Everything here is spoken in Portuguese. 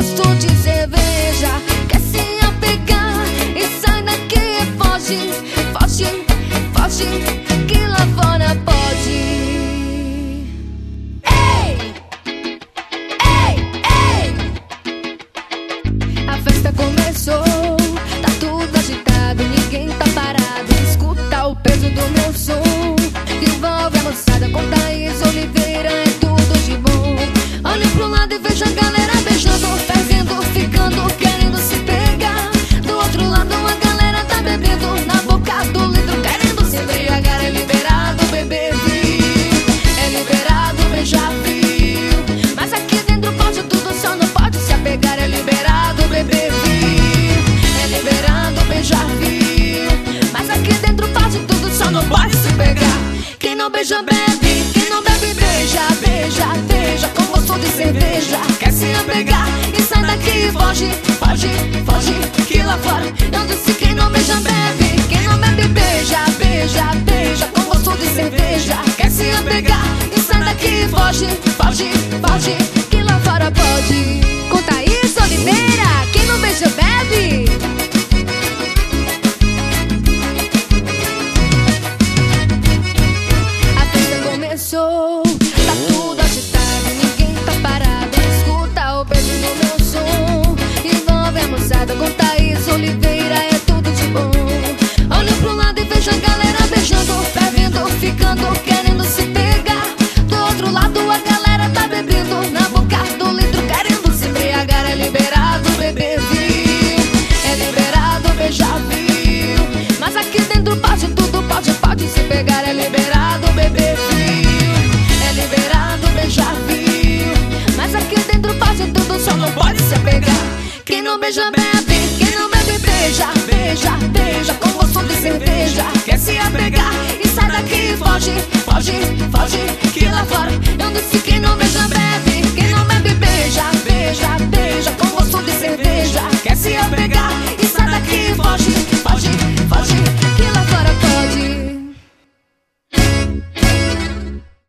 gosto de cerveja. Quer se apegar e sai daqui, foge, foge, foge, que lá fora pode. Ei, ei, ei. A festa começou, tá tudo agitado, ninguém tá parado. Escuta o peso do meu som, envolve a moçada com Thaís Oliveira, é tudo de bom. Olha pro lado e vejo a galera beijando, fervendo, ficando, querendo se pegar. Do outro lado a galera tá bebendo, na boca do litro, querendo se embriagar. É liberado beber vinho, é liberado beijar frio, mas aqui dentro pode tudo, só não pode se apegar. É liberado beber vinho, é liberado beijar frio, mas aqui dentro pode tudo, só não pode se pegar. Quem não beija bebe, quem não bebe beija, beija, beija com gosto de cerveja. Quer se apegar e sai daqui, foge, foge, foge, que lá fora eu disse quem não beija bebe, quem não bebe beija, beija, beija com gosto de cerveja. Quer se apegar e sai daqui, foge, foge, foge, que lá fora pode. Com Thaís Oliveira, quem não beija bebe. Começou, tá tudo agitado, ninguém tá parado. Escuta o peso do meu som, envolve a moçada com Thaís Oliveira, é tudo de bom. Olho pro lado e vejo a galera beijando, fervendo, ficando, querendo se pegar. Do outro lado a galera tá bebendo, na boca do litro, querendo se embriagar. É liberado beber vinho, é liberado beijar vinho, mas aqui dentro pode tudo, pode, pode se pegar. É liberado beber vinho, é liberado beijar vinho, mas aqui dentro pode tudo, só não pode se apegar. Quem não beija bebe, quem não bebe beija, beija, beija com gosto de cerveja. Quer se apegar e sai daqui, foge, foge, foge, que lá fora eu disse quem não